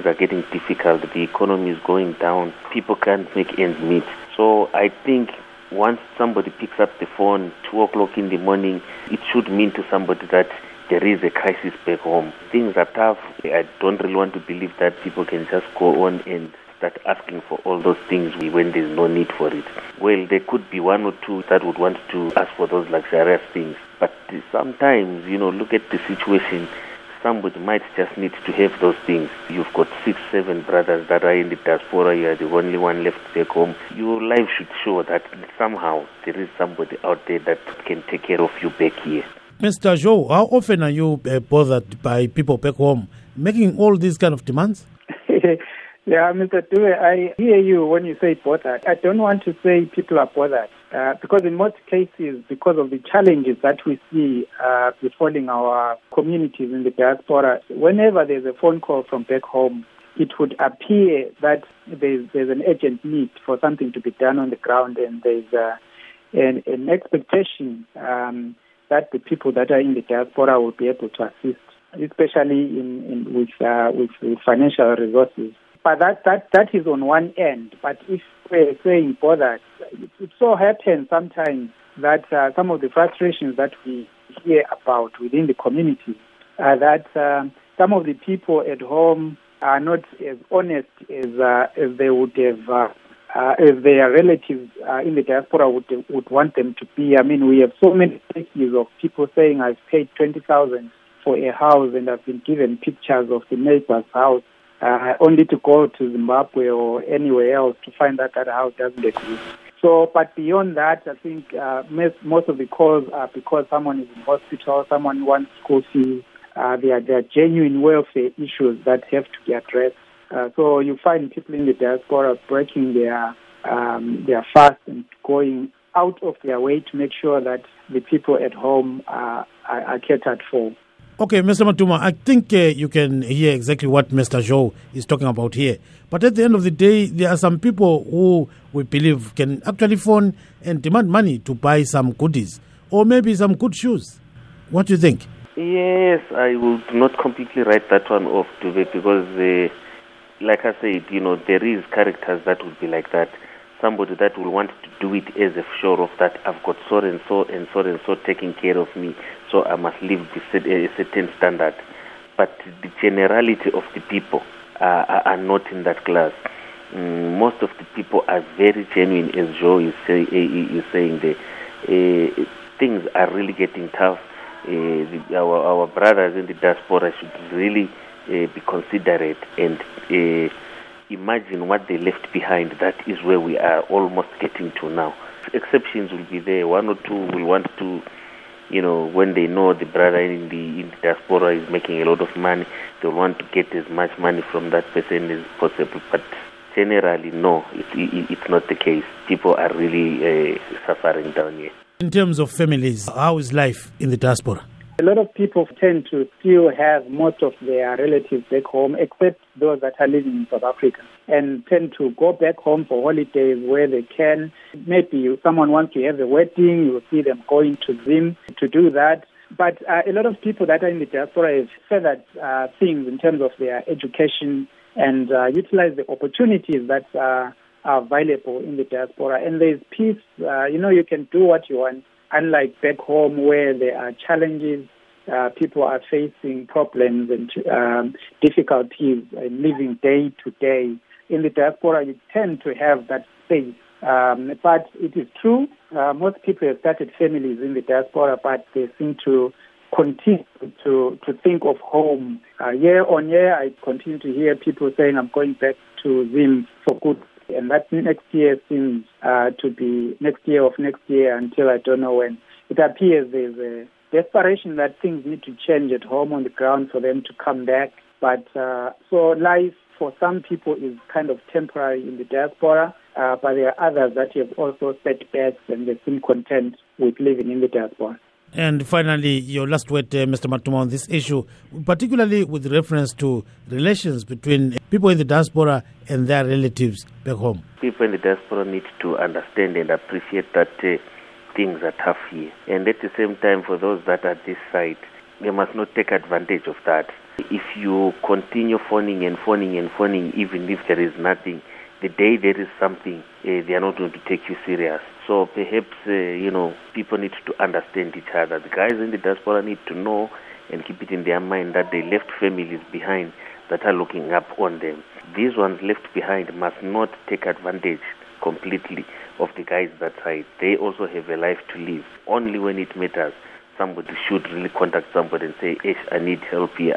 things are getting difficult. The economy is going down. People can't make ends meet. So I think once somebody picks up the phone 2 o'clock in the morning, it should mean to somebody that there is a crisis back home. Things are tough. I don't really want to believe that people can just go on and start asking for all those things when there's no need for it. Well, there could be one or two that would want to ask for those luxurious things. But sometimes, look at the situation. Somebody might just need to have those things. You've got 6, 7 brothers that are in the diaspora. You are the only one left back home. Your life should show that somehow there is somebody out there that can take care of you back here. Mr. Joe, how often are you bothered by people back home making all these kind of demands? Yeah, Mr. Dube, I hear you when you say bothered. I don't want to say people are bothered because in most cases, because of the challenges that we see befalling our communities in the diaspora, whenever there's a phone call from back home, it would appear that there's an urgent need for something to be done on the ground, and there's an expectation that the people that are in the diaspora will be able to assist, especially with financial resources. But that is on one end. But if we're saying bothered, it so happens sometimes that some of the frustrations that we hear about within the community are that some of the people at home are not as honest as they would have, as their relatives in the diaspora would want them to be. I mean, we have so many cases of people saying, I've paid 20,000 for a house and I've been given pictures of the neighbor's house. Only to go to Zimbabwe or anywhere else to find that house doesn't exist. So, but beyond that, I think most of the calls are because someone is in hospital, someone wants school fees. There are genuine welfare issues that have to be addressed. So you find people in the diaspora breaking their fast and going out of their way to make sure that the people at home are catered for. Okay, Mr. Matuma, I think you can hear exactly what Mr. Joe is talking about here. But at the end of the day, there are some people who we believe can actually phone and demand money to buy some goodies or maybe some good shoes. What do you think? Yes, I will not completely write that one off, Dube, because like I said, there is characters that would be like that. Somebody that will want to do it as a show of that I've got so and so and so and so taking care of me, so I must live a certain standard. But the generality of the people are not in that class. Most of the people are very genuine, as Joe is saying there. Things are really getting tough. Our brothers in the diaspora should really be considerate and imagine what they left behind. That is where we are almost getting to now. Exceptions will be there. One or two will want to, when they know the brother in the diaspora is making a lot of money, they'll want to get as much money from that person as possible. But generally, no, it's not the case. People are really suffering down here. In terms of families, how is life in the diaspora? A lot of people tend to still have most of their relatives back home, except those that are living in South Africa, and tend to go back home for holidays where they can. Maybe someone wants to have a wedding, you will see them going to Zim to do that. But a lot of people that are in the diaspora have furthered things in terms of their education and utilize the opportunities that are available in the diaspora. And there's peace. You can do what you want. Unlike back home where there are challenges, people are facing problems and difficulties in living day to day. In the diaspora, you tend to have that space. But it is true, most people have started families in the diaspora, but they seem to continue to think of home. Year on year, I continue to hear people saying, I'm going back to Zim for good. And that next year seems to be next year of next year until I don't know when. It appears there's a desperation that things need to change at home on the ground for them to come back. But so life for some people is kind of temporary in the diaspora, but there are others that have also setbacks and they seem content with living in the diaspora. And finally, your last word, Mr. Matuma, on this issue, particularly with reference to relations between people in the diaspora and their relatives back home. People in the diaspora need to understand and appreciate that things are tough here. And at the same time, for those that are this side, they must not take advantage of that. If you continue phoning and phoning and phoning, even if there is nothing, the day there is something, they are not going to take you serious. So perhaps, people need to understand each other. The guys in the diaspora need to know and keep it in their mind that they left families behind that are looking up on them. These ones left behind must not take advantage completely of the guys that side. They also have a life to live. Only when it matters, somebody should really contact somebody and say, I need help here.